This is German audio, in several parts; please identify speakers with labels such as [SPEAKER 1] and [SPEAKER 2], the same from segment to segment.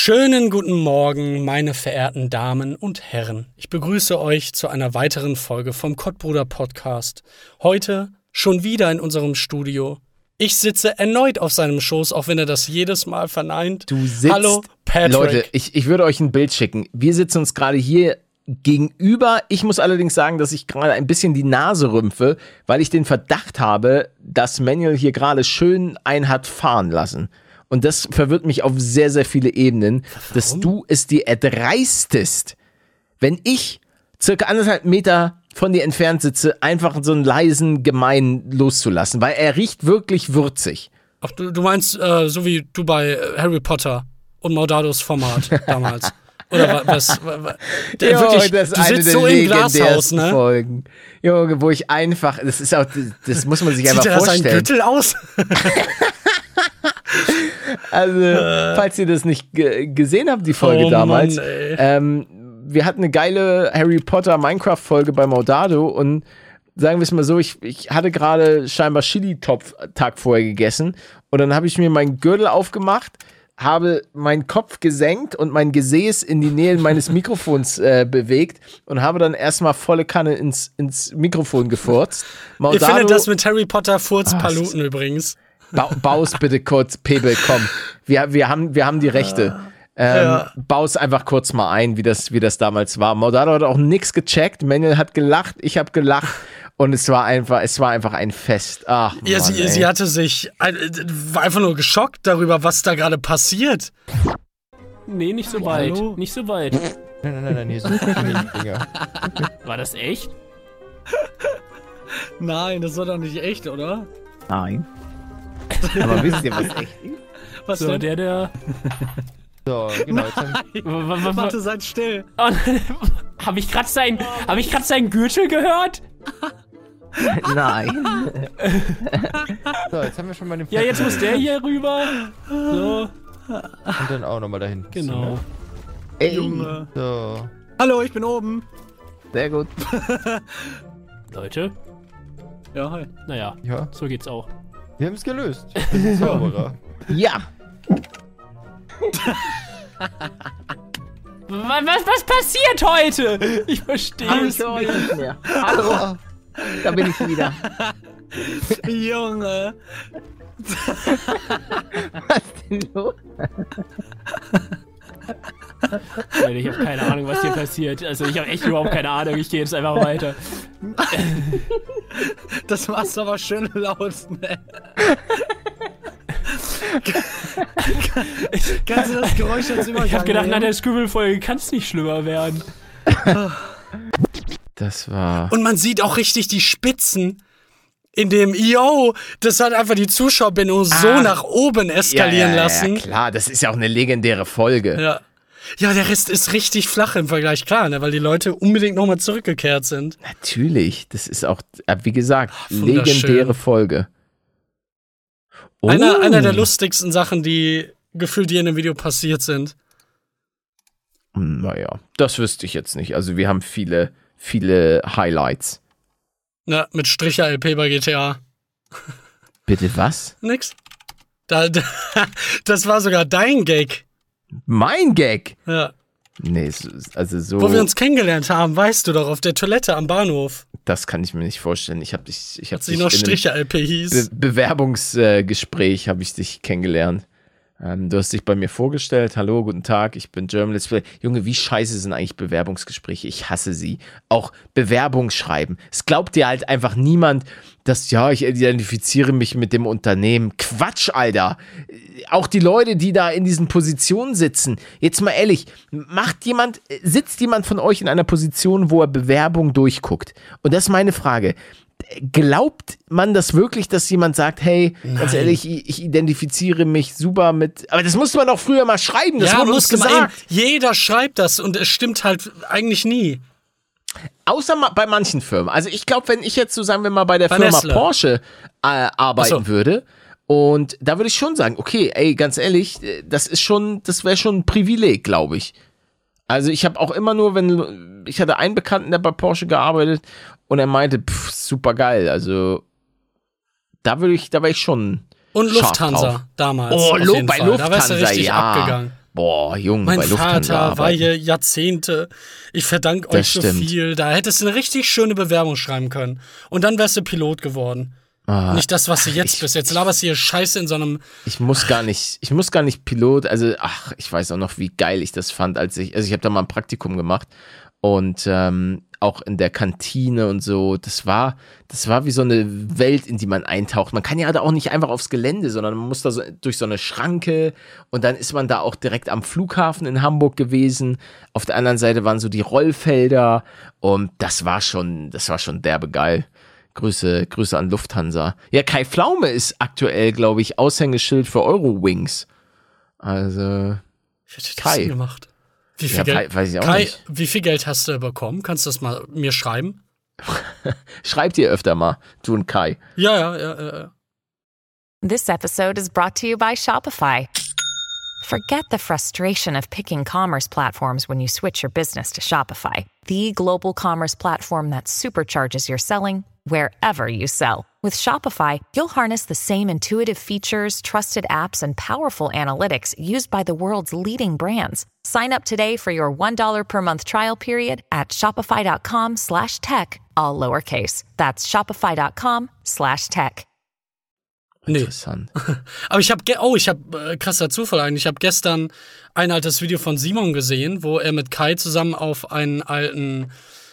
[SPEAKER 1] Schönen guten Morgen, meine verehrten Damen und Herren. Ich begrüße euch zu einer weiteren Folge vom Kottbruder Podcast. Heute schon wieder in unserem Studio. Ich sitze erneut auf seinem Schoß, auch wenn er das jedes Mal verneint.
[SPEAKER 2] Du sitzt,
[SPEAKER 1] Hallo, Patrick.
[SPEAKER 2] Leute, ich würde euch ein Bild schicken. Wir sitzen uns gerade hier gegenüber. Ich muss allerdings sagen, dass ich gerade ein bisschen die Nase rümpfe, weil ich den Verdacht habe, dass Manuel hier gerade schön einen hat fahren lassen. Und das verwirrt mich auf sehr, sehr viele Ebenen, dass du es dir erdreistest, wenn ich circa 1,5 Meter von dir entfernt sitze, einfach so einen leisen Gemein loszulassen, weil er riecht wirklich würzig.
[SPEAKER 1] Ach, du meinst, so wie du bei Harry Potter und Maudados Format damals. Oder was? Wirklich,
[SPEAKER 2] das ist
[SPEAKER 1] du
[SPEAKER 2] eine
[SPEAKER 1] sitzt
[SPEAKER 2] der
[SPEAKER 1] so im Glashaus, ne?
[SPEAKER 2] Folgen. Junge, wo ich einfach, das muss man sich einfach
[SPEAKER 1] Sieht er
[SPEAKER 2] vorstellen.
[SPEAKER 1] seinen Gürtel aus?
[SPEAKER 2] Also, falls ihr das nicht gesehen habt, die Folge damals,
[SPEAKER 1] Mann,
[SPEAKER 2] wir hatten eine geile Harry Potter Minecraft-Folge bei Maudado und sagen wir es mal so, ich hatte gerade scheinbar Chili-Topf Tag vorher gegessen und dann habe ich mir meinen Gürtel aufgemacht, habe meinen Kopf gesenkt und mein Gesäß in die Nähe meines Mikrofons bewegt und habe dann erstmal volle Kanne ins Mikrofon gefurzt.
[SPEAKER 1] Ihr findet das mit Harry Potter Furzpaluten übrigens.
[SPEAKER 2] Baus bitte kurz, Pebel, komm. Wir haben die Rechte. Baus einfach kurz mal ein, wie das damals war. Maudado hat auch nichts gecheckt. Manuel hat gelacht, ich habe gelacht. Und es war einfach ein Fest. Ach,
[SPEAKER 1] ja,
[SPEAKER 2] Mann,
[SPEAKER 1] sie hatte sich, war einfach nur geschockt darüber, was da gerade passiert.
[SPEAKER 3] Nee, nicht so weit.
[SPEAKER 1] Hallo?
[SPEAKER 3] Nicht so weit.
[SPEAKER 4] Nein, hier sind keine Finger.
[SPEAKER 3] War das echt?
[SPEAKER 1] Nein, das war doch nicht echt, oder?
[SPEAKER 2] Nein. Aber wisst ihr, was echt ist?
[SPEAKER 1] Was
[SPEAKER 3] So,
[SPEAKER 1] denn?
[SPEAKER 3] der.
[SPEAKER 4] So, genau. Jetzt haben
[SPEAKER 1] Warte, seid still.
[SPEAKER 3] Oh, hab ich grad seinen Gürtel gehört?
[SPEAKER 2] Nein.
[SPEAKER 4] so, jetzt haben wir schon mal den
[SPEAKER 3] Ja, jetzt muss der hier rüber. So,
[SPEAKER 4] Und dann auch nochmal dahin.
[SPEAKER 3] genau.
[SPEAKER 2] Ey,
[SPEAKER 1] Junge.
[SPEAKER 4] So.
[SPEAKER 1] Hallo, ich bin oben.
[SPEAKER 2] sehr gut.
[SPEAKER 3] Leute,
[SPEAKER 1] Ja, hi.
[SPEAKER 3] naja,
[SPEAKER 4] Ja,
[SPEAKER 3] so geht's auch.
[SPEAKER 4] wir haben es gelöst. Wir sind Zauberer.
[SPEAKER 2] Ja.
[SPEAKER 3] Was passiert heute? Ich verstehe es nicht.
[SPEAKER 2] nicht mehr. Hallo, da bin ich wieder.
[SPEAKER 1] Junge.
[SPEAKER 2] Was denn los?
[SPEAKER 3] Leute, ich habe keine Ahnung, was hier passiert. Also ich habe echt überhaupt keine Ahnung. Ich gehe jetzt einfach weiter.
[SPEAKER 1] Das machst du aber schön laut, ne? Kannst du das Geräusch jetzt immer
[SPEAKER 3] Ich habe gedacht, nach
[SPEAKER 1] nehmen?
[SPEAKER 3] der Scribble-Folge kann es nicht schlimmer werden.
[SPEAKER 2] Das war...
[SPEAKER 1] Und man sieht auch richtig die Spitzen in dem das hat einfach die Zuschauerbindung so nach oben eskalieren lassen.
[SPEAKER 2] Ja, klar, das ist ja auch eine legendäre Folge.
[SPEAKER 1] Ja. Ja, der Rest ist richtig flach im Vergleich, klar, ne, weil die Leute unbedingt nochmal zurückgekehrt sind.
[SPEAKER 2] Natürlich, das ist auch, wie gesagt,
[SPEAKER 1] wunderschön.
[SPEAKER 2] legendäre Folge. Oh.
[SPEAKER 1] Einer der lustigsten Sachen, die gefühlt hier in dem Video passiert sind.
[SPEAKER 2] Naja, das wüsste ich jetzt nicht. Also wir haben viele Highlights.
[SPEAKER 1] Na, mit Stricher-LP bei GTA.
[SPEAKER 2] Bitte was?
[SPEAKER 1] Nix. Das war sogar dein Gag.
[SPEAKER 2] Mein Gag?
[SPEAKER 1] Ja.
[SPEAKER 2] Nee, also so...
[SPEAKER 1] Wo wir uns kennengelernt haben, weißt du doch, auf der Toilette am Bahnhof.
[SPEAKER 2] Das kann ich mir nicht vorstellen. Ich habe dich
[SPEAKER 1] Als sie noch Stricher-LP hieß.
[SPEAKER 2] Bewerbungsgespräch habe ich dich kennengelernt. Du hast dich bei mir vorgestellt. Hallo, guten Tag, ich bin German Let's Play. Junge, wie scheiße sind eigentlich Bewerbungsgespräche? Ich hasse sie. Auch Bewerbung schreiben. Es glaubt dir halt einfach niemand, dass, ja, ich identifiziere mich mit dem Unternehmen. Quatsch, Alter. Auch die Leute, die da in diesen Positionen sitzen. Jetzt mal ehrlich, sitzt jemand von euch in einer Position, wo er Bewerbung durchguckt? Und das ist meine Frage. Glaubt man das wirklich, dass jemand sagt, hey, ganz ehrlich, ich identifiziere mich super mit... Aber das musste man doch früher mal schreiben, das wurde uns gesagt.
[SPEAKER 1] Jeder schreibt das und es stimmt halt eigentlich nie.
[SPEAKER 2] Außer bei manchen Firmen. Also ich glaube, wenn ich jetzt so, sagen wir mal, bei der Firma
[SPEAKER 1] Nestle.
[SPEAKER 2] Porsche arbeiten würde, und da würde ich schon sagen, okay, ey, ganz ehrlich, das wäre schon ein Privileg, glaube ich. Also ich habe auch immer nur, ich hatte einen Bekannten, der bei Porsche gearbeitet und er meinte, super geil, also da war ich schon
[SPEAKER 1] Und
[SPEAKER 2] scharf
[SPEAKER 1] Lufthansa
[SPEAKER 2] drauf.
[SPEAKER 1] damals.
[SPEAKER 2] Oh,
[SPEAKER 1] auf jeden
[SPEAKER 2] bei
[SPEAKER 1] Fall. Da wärst du
[SPEAKER 2] Lufthansa,
[SPEAKER 1] richtig
[SPEAKER 2] ja.
[SPEAKER 1] abgegangen.
[SPEAKER 2] Boah, Junge,
[SPEAKER 1] Mein
[SPEAKER 2] bei Lufthansa
[SPEAKER 1] Vater war
[SPEAKER 2] arbeiten.
[SPEAKER 1] hier Jahrzehnte. Ich verdanke euch so
[SPEAKER 2] stimmt.
[SPEAKER 1] viel. Da hättest du eine richtig schöne Bewerbung schreiben können. Und dann wärst du Pilot geworden. Nicht das, was du jetzt bist. Jetzt laberst du hier Scheiße in so einem...
[SPEAKER 2] Ich muss gar nicht Pilot, also ich weiß auch noch, wie geil ich das fand, ich habe da mal ein Praktikum gemacht und auch in der Kantine und so, das war wie so eine Welt, in die man eintaucht. Man kann ja da auch nicht einfach aufs Gelände, sondern man muss da so durch so eine Schranke und dann ist man da auch direkt am Flughafen in Hamburg gewesen. Auf der anderen Seite waren so die Rollfelder und das war schon derbe geil. Grüße an Lufthansa. Ja, Kai Pflaume ist aktuell, glaube ich, Aushängeschild für Eurowings. Also,
[SPEAKER 1] Wie hat das
[SPEAKER 2] Kai.
[SPEAKER 1] denn gemacht? Wie viel
[SPEAKER 2] Ja,
[SPEAKER 1] Geld?
[SPEAKER 2] weiß ich auch
[SPEAKER 1] Kai,
[SPEAKER 2] nicht.
[SPEAKER 1] wie viel Geld hast du bekommen? Kannst du das mal mir schreiben?
[SPEAKER 2] Schreibt ihr öfter mal, du und Kai.
[SPEAKER 1] Ja.
[SPEAKER 5] This episode is brought to you by Shopify. Forget the frustration of picking commerce platforms when you switch your business to Shopify, the global commerce platform that supercharges your selling wherever you sell. With Shopify, you'll harness the same intuitive features, trusted apps, and powerful analytics used by the world's leading brands. Sign up today for your $1 per month trial period at shopify.com/tech, all lowercase. That's shopify.com/tech.
[SPEAKER 1] Nee.
[SPEAKER 2] Interessant.
[SPEAKER 1] Aber ich habe, krasser Zufall eigentlich. Ich habe gestern ein altes Video von Simon gesehen, wo er mit Kai zusammen auf einen alten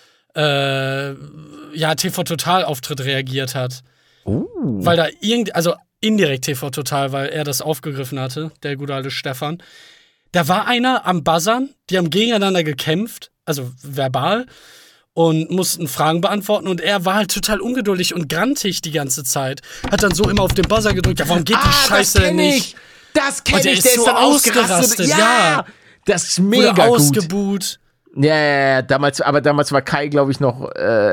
[SPEAKER 1] TV Total Auftritt reagiert hat. Weil da also indirekt TV Total, weil er das aufgegriffen hatte, der gute alte Stefan. Da war einer am Buzzern, die haben gegeneinander gekämpft, also verbal, und mussten Fragen beantworten und er war halt total ungeduldig und grantig die ganze Zeit. Hat dann so immer auf den Buzzer gedrückt, ja, warum geht die Scheiße denn nicht?
[SPEAKER 2] Das kenne
[SPEAKER 1] Und der
[SPEAKER 2] ich,
[SPEAKER 1] ist
[SPEAKER 2] der
[SPEAKER 1] so
[SPEAKER 2] ist dann ausgerastet.
[SPEAKER 1] ausgerastet,
[SPEAKER 2] Ja,
[SPEAKER 1] ja.
[SPEAKER 2] das ist mega
[SPEAKER 1] Wurde
[SPEAKER 2] gut.
[SPEAKER 1] ausgebuht.
[SPEAKER 2] Ja, damals war Kai, glaube ich, noch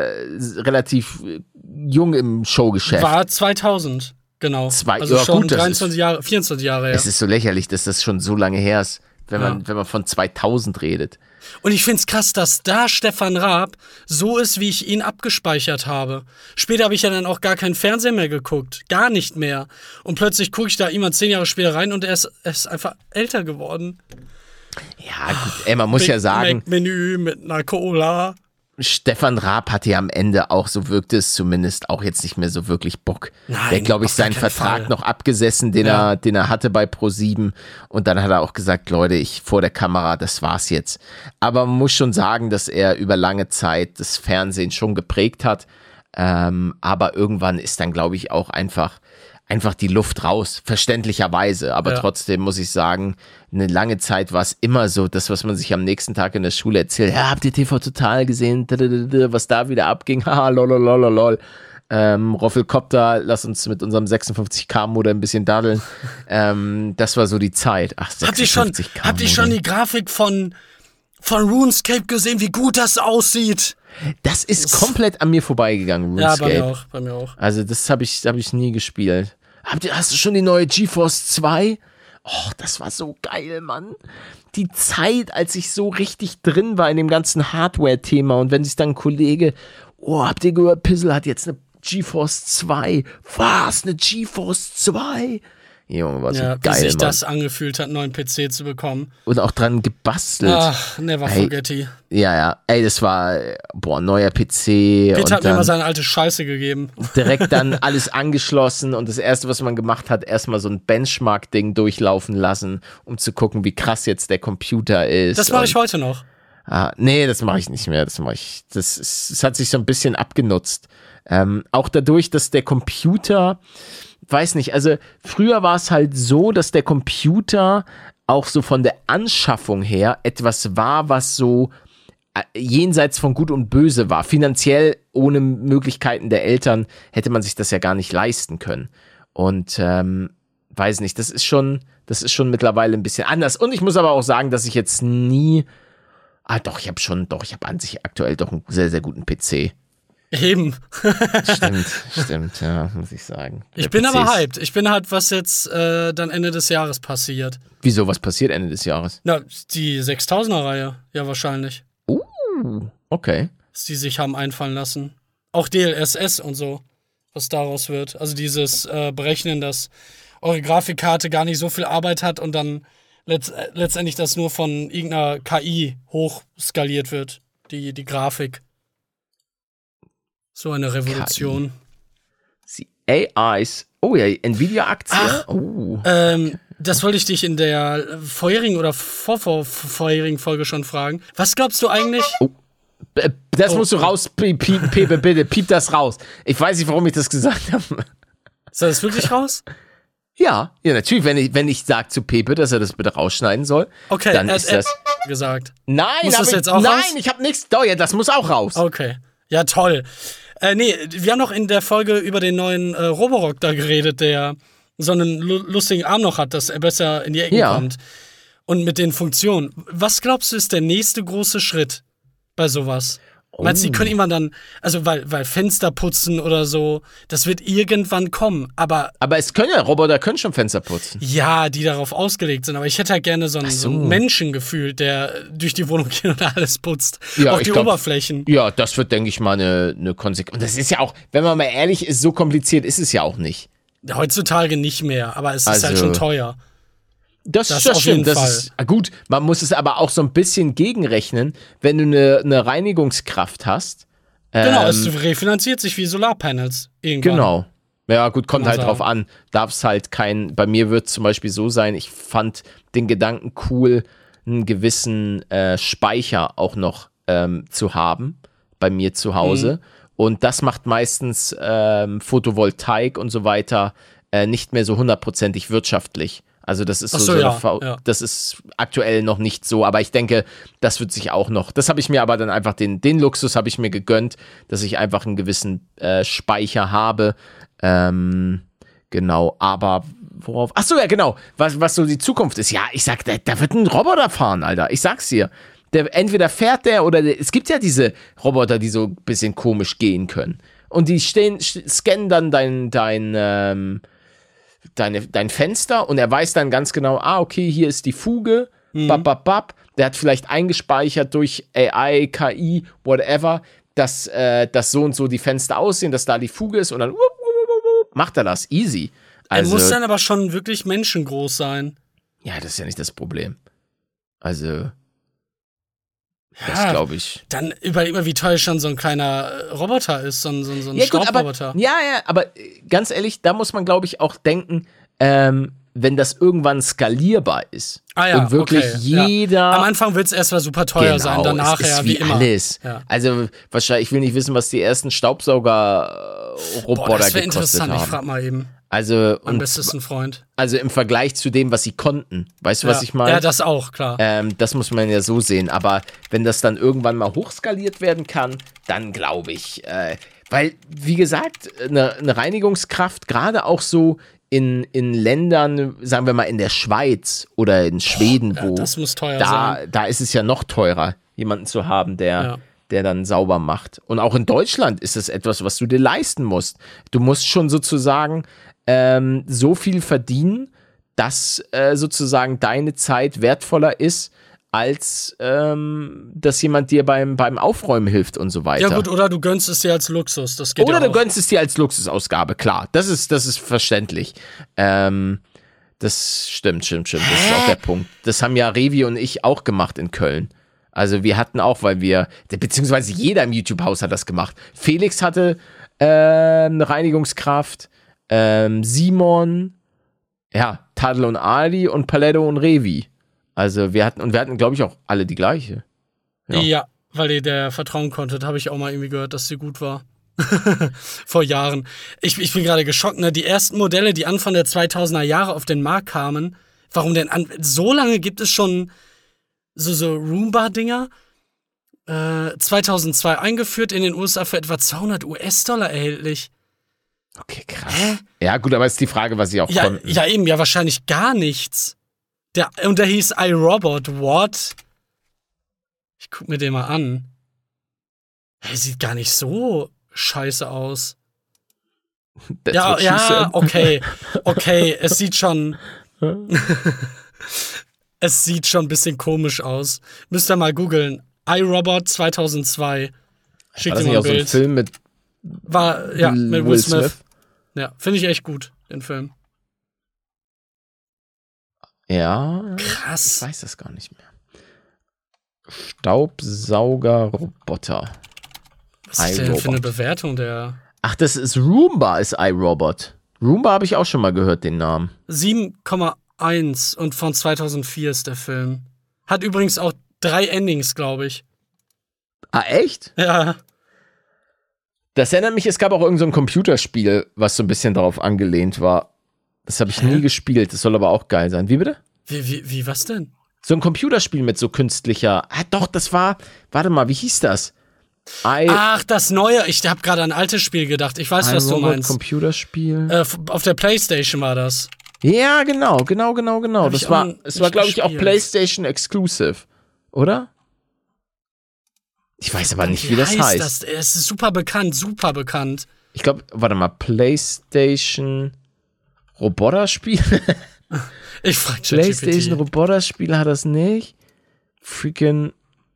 [SPEAKER 2] relativ jung im Showgeschäft.
[SPEAKER 1] War 2000, genau. Also
[SPEAKER 2] ja,
[SPEAKER 1] schon
[SPEAKER 2] gut, das
[SPEAKER 1] 23 Jahre, 24 Jahre her.
[SPEAKER 2] Es ist so lächerlich, dass das schon so lange her ist, wenn man von 2000 redet.
[SPEAKER 1] Und ich find's krass, dass da Stefan Raab so ist, wie ich ihn abgespeichert habe. Später habe ich ja dann auch gar keinen Fernseher mehr geguckt. Gar nicht mehr. Und plötzlich gucke ich da jemand 10 Jahre später rein und er ist einfach älter geworden.
[SPEAKER 2] Ja, gut, man muss ja sagen,
[SPEAKER 1] Menü mit einer Cola.
[SPEAKER 2] Stefan Raab hatte ja am Ende auch, so wirkte es zumindest, auch jetzt nicht mehr so wirklich Bock.
[SPEAKER 1] Nein,
[SPEAKER 2] der, glaube ich,
[SPEAKER 1] auf gar
[SPEAKER 2] seinen
[SPEAKER 1] keinen
[SPEAKER 2] Vertrag
[SPEAKER 1] Fall.
[SPEAKER 2] noch abgesessen, den er hatte bei Pro7. Und dann hat er auch gesagt, Leute, vor der Kamera, das war's jetzt. Aber man muss schon sagen, dass er über lange Zeit das Fernsehen schon geprägt hat. Aber irgendwann ist dann, glaube ich, auch einfach die Luft raus, verständlicherweise. Aber trotzdem muss ich sagen, eine lange Zeit war es immer so, das, was man sich am nächsten Tag in der Schule erzählt, ja, habt ihr TV Total gesehen, was da wieder abging, haha, lololololol. Roffelkopter, lass uns mit unserem 56K-Modem ein bisschen daddeln. Das war so die Zeit. Ach, 56K.
[SPEAKER 1] Habt ihr schon die Grafik von RuneScape gesehen, wie gut das aussieht?
[SPEAKER 2] Das ist komplett an mir vorbeigegangen, RuneScape.
[SPEAKER 1] Ja, bei mir auch.
[SPEAKER 2] Also das hab ich nie gespielt. Hast du schon die neue GeForce 2? Oh, das war so geil, Mann. Die Zeit, als ich so richtig drin war in dem ganzen Hardware-Thema und wenn sich dann ein Kollege, habt ihr gehört, Pizzle hat jetzt eine GeForce 2. Was? Eine GeForce 2? Junge, war so geil,
[SPEAKER 1] wie sich
[SPEAKER 2] Mann.
[SPEAKER 1] das angefühlt hat, einen neuen PC zu bekommen.
[SPEAKER 2] Und auch dran gebastelt.
[SPEAKER 1] Ach, never forget it.
[SPEAKER 2] Ja. Ey, das war, neuer PC.
[SPEAKER 1] Peter
[SPEAKER 2] und
[SPEAKER 1] hat mir
[SPEAKER 2] dann
[SPEAKER 1] mal seine alte Scheiße gegeben.
[SPEAKER 2] direkt dann alles angeschlossen und das Erste, was man gemacht hat, erstmal so ein Benchmark-Ding durchlaufen lassen, um zu gucken, wie krass jetzt der Computer ist.
[SPEAKER 1] Das mache ich heute noch.
[SPEAKER 2] Nee, das mache ich nicht mehr. Das hat sich so ein bisschen abgenutzt. Auch dadurch, dass der Computer, weiß nicht, also früher war es halt so, dass der Computer auch so von der Anschaffung her etwas war, was so jenseits von Gut und Böse war. Finanziell ohne Möglichkeiten der Eltern hätte man sich das ja gar nicht leisten können. Und weiß nicht, das ist schon mittlerweile ein bisschen anders. Und ich muss aber auch sagen, dass ich jetzt nie ich habe an sich aktuell doch einen sehr, sehr guten PC.
[SPEAKER 1] Eben.
[SPEAKER 2] Stimmt, ja, muss ich sagen.
[SPEAKER 1] Ich bin aber hyped. Ich bin halt, was jetzt dann Ende des Jahres passiert.
[SPEAKER 2] Wieso, was passiert Ende des Jahres?
[SPEAKER 1] Na, die 6000er-Reihe, ja wahrscheinlich.
[SPEAKER 2] Okay.
[SPEAKER 1] Dass die sich haben einfallen lassen. Auch DLSS und so, was daraus wird. Also dieses Berechnen, dass eure Grafikkarte gar nicht so viel Arbeit hat und dann letztendlich das nur von irgendeiner KI hochskaliert wird, die Grafik. So eine Revolution.
[SPEAKER 2] Die AIs. Oh ja, Nvidia-Aktie. Oh.
[SPEAKER 1] Das wollte ich dich in der vorherigen oder vorherigen Folge schon fragen. Was glaubst du eigentlich?
[SPEAKER 2] Das musst du raus, Pepe, bitte, piep das raus. Ich weiß nicht, warum ich das gesagt habe.
[SPEAKER 1] Ist das wirklich raus?
[SPEAKER 2] Ja, natürlich, wenn ich sage zu Pepe, dass er das bitte rausschneiden soll,
[SPEAKER 1] okay,
[SPEAKER 2] dann ist das
[SPEAKER 1] gesagt.
[SPEAKER 2] Nein,
[SPEAKER 1] muss das jetzt auch raus?
[SPEAKER 2] Ich habe nichts. Doch, ja, das muss auch raus.
[SPEAKER 1] Okay. Ja, toll. Wir haben noch in der Folge über den neuen Roborock da geredet, der so einen lustigen Arm noch hat, dass er besser in die Ecken kommt. Und mit den Funktionen. Was glaubst du, ist der nächste große Schritt bei sowas? Meinst du, die können irgendwann dann, also weil Fenster putzen oder so, das wird irgendwann kommen, aber
[SPEAKER 2] es können ja, Roboter können schon Fenster putzen.
[SPEAKER 1] Ja, die darauf ausgelegt sind, aber ich hätte halt gerne so einen Menschen gefühlt, der durch die Wohnung geht und alles putzt.
[SPEAKER 2] Ja,
[SPEAKER 1] auch die Oberflächen.
[SPEAKER 2] Ja, das wird, denke ich mal, eine Konsequenz. Und das ist ja auch, wenn man mal ehrlich ist, so kompliziert ist es ja auch nicht.
[SPEAKER 1] Heutzutage nicht mehr, aber es ist halt schon teuer.
[SPEAKER 2] Das auf jeden Fall. Ist, gut, man muss es aber auch so ein bisschen gegenrechnen, wenn du eine Reinigungskraft hast.
[SPEAKER 1] Genau, es refinanziert sich wie Solarpanels irgendwann.
[SPEAKER 2] Genau. Ja, gut, kommt halt drauf an. Darf es halt bei mir wird es zum Beispiel so sein, ich fand den Gedanken cool, einen gewissen Speicher auch noch zu haben bei mir zu Hause. Und das macht meistens Photovoltaik und so weiter nicht mehr so 100%ig wirtschaftlich. Also das ist das ist aktuell noch nicht so, aber ich denke, das wird sich auch noch, das habe ich mir aber dann einfach, den Luxus habe ich mir gegönnt, dass ich einfach einen gewissen Speicher habe, genau, aber worauf, ach so, ja genau, was so die Zukunft ist, ja, ich sag, da wird ein Roboter fahren, Alter, ich sag's dir, entweder fährt der oder es gibt ja diese Roboter, die so ein bisschen komisch gehen können und die scannen dann dein Fenster und er weiß dann ganz genau, okay, hier ist die Fuge, der hat vielleicht eingespeichert durch AI, KI, whatever, dass so und so die Fenster aussehen, dass da die Fuge ist und dann macht er das, easy. Also,
[SPEAKER 1] er muss dann aber schon wirklich menschengroß sein.
[SPEAKER 2] Ja, das ist ja nicht das Problem. Also, das glaube ich.
[SPEAKER 1] Dann überleg mal, wie teuer schon so ein kleiner Roboter ist, so ein Staubroboter.
[SPEAKER 2] Ja, aber ganz ehrlich, da muss man, glaube ich, auch denken, wenn das irgendwann skalierbar ist und wirklich jeder...
[SPEAKER 1] Ja. Am Anfang wird es erstmal super teuer sein, danach
[SPEAKER 2] es ist
[SPEAKER 1] wie immer.
[SPEAKER 2] Alles. Ja. Also wahrscheinlich, ich will nicht wissen, was die ersten Staubsauger-Roboter
[SPEAKER 1] das wäre
[SPEAKER 2] gekostet
[SPEAKER 1] interessant,
[SPEAKER 2] haben.
[SPEAKER 1] ich frag mal eben.
[SPEAKER 2] Also,
[SPEAKER 1] mein bestesten Freund.
[SPEAKER 2] Also im Vergleich zu dem, was sie konnten. Weißt du, was ich meine?
[SPEAKER 1] Ja, das auch, klar.
[SPEAKER 2] Das muss man ja so sehen. Aber wenn das dann irgendwann mal hochskaliert werden kann, dann glaube ich, weil, wie gesagt, eine Reinigungskraft, gerade auch so in Ländern, sagen wir mal in der Schweiz oder in Schweden, wo
[SPEAKER 1] das muss teuer sein.
[SPEAKER 2] Da ist es ja noch teurer, jemanden zu haben, der dann sauber macht. Und auch in Deutschland ist es etwas, was du dir leisten musst. Du musst schon sozusagen so viel verdienen, dass sozusagen deine Zeit wertvoller ist, als dass jemand dir beim Aufräumen hilft und so weiter.
[SPEAKER 1] Ja gut, oder du gönnst es dir als Luxus, das geht
[SPEAKER 2] Oder
[SPEAKER 1] ja auch.
[SPEAKER 2] du gönnst es dir als Luxusausgabe, klar. Das ist verständlich. Das stimmt. Das ist auch der Punkt. Das haben ja Revi und ich auch gemacht in Köln. Also wir hatten auch, beziehungsweise jeder im YouTube-Haus hat das gemacht. Felix hatte eine Reinigungskraft, Simon, Tadel und Ali und Paletto und Revi. Also wir hatten, glaube ich, auch alle die gleiche.
[SPEAKER 1] Ja, weil ihr der vertrauen konntet, habe ich auch mal irgendwie gehört, dass sie gut war. Vor Jahren. Ich bin gerade geschockt, ne? Die ersten Modelle, die Anfang der 2000er Jahre auf den Markt kamen, warum denn so lange gibt es schon so Roomba-Dinger? 2002 eingeführt, in den USA für etwa $200 erhältlich.
[SPEAKER 2] Okay, krass. Ja, gut, aber ist die Frage, was sie auch konnten.
[SPEAKER 1] Ja, eben, wahrscheinlich gar nichts. Und der hieß iRobot, what? Ich guck mir den mal an. Der sieht gar nicht so scheiße aus. Okay, es sieht schon... Es sieht schon ein bisschen komisch aus. Müsst ihr mal googeln. iRobot 2002. Schickt dir mal ein Bild.
[SPEAKER 2] So ein Film mit
[SPEAKER 1] mit Will Smith. Ja, finde ich echt gut, den Film.
[SPEAKER 2] Ja.
[SPEAKER 1] Krass.
[SPEAKER 2] Ich weiß das gar nicht mehr. Staubsaugerroboter.
[SPEAKER 1] Was ist denn für eine Bewertung der?
[SPEAKER 2] Ach, das ist Roomba, ist iRobot. Roomba habe ich auch schon mal gehört, den Namen.
[SPEAKER 1] 7,1 und von 2004 ist der Film. Hat übrigens auch 3 Endings, glaube ich.
[SPEAKER 2] Ah, echt?
[SPEAKER 1] Ja.
[SPEAKER 2] Das erinnert mich, es gab auch irgend so ein Computerspiel, was so ein bisschen darauf angelehnt war. Das habe ich nie gespielt, das soll aber auch geil sein. Wie bitte?
[SPEAKER 1] Wie, was denn?
[SPEAKER 2] So ein Computerspiel mit so künstlicher. Ah, doch, das war. Warte mal, wie hieß das?
[SPEAKER 1] Ach, das neue. Ich habe gerade an ein altes Spiel gedacht. Ich weiß, was du meinst.
[SPEAKER 2] Computerspiel.
[SPEAKER 1] Auf der PlayStation war das.
[SPEAKER 2] Ja, genau. Es war, glaube ich, auch PlayStation Exclusive, oder? Ich weiß aber nicht, wie das heißt.
[SPEAKER 1] Es ist super bekannt.
[SPEAKER 2] Ich glaube, warte mal, PlayStation Roboterspiel?
[SPEAKER 1] Ich frag
[SPEAKER 2] PlayStation Roboterspiel hat das nicht. Freaking.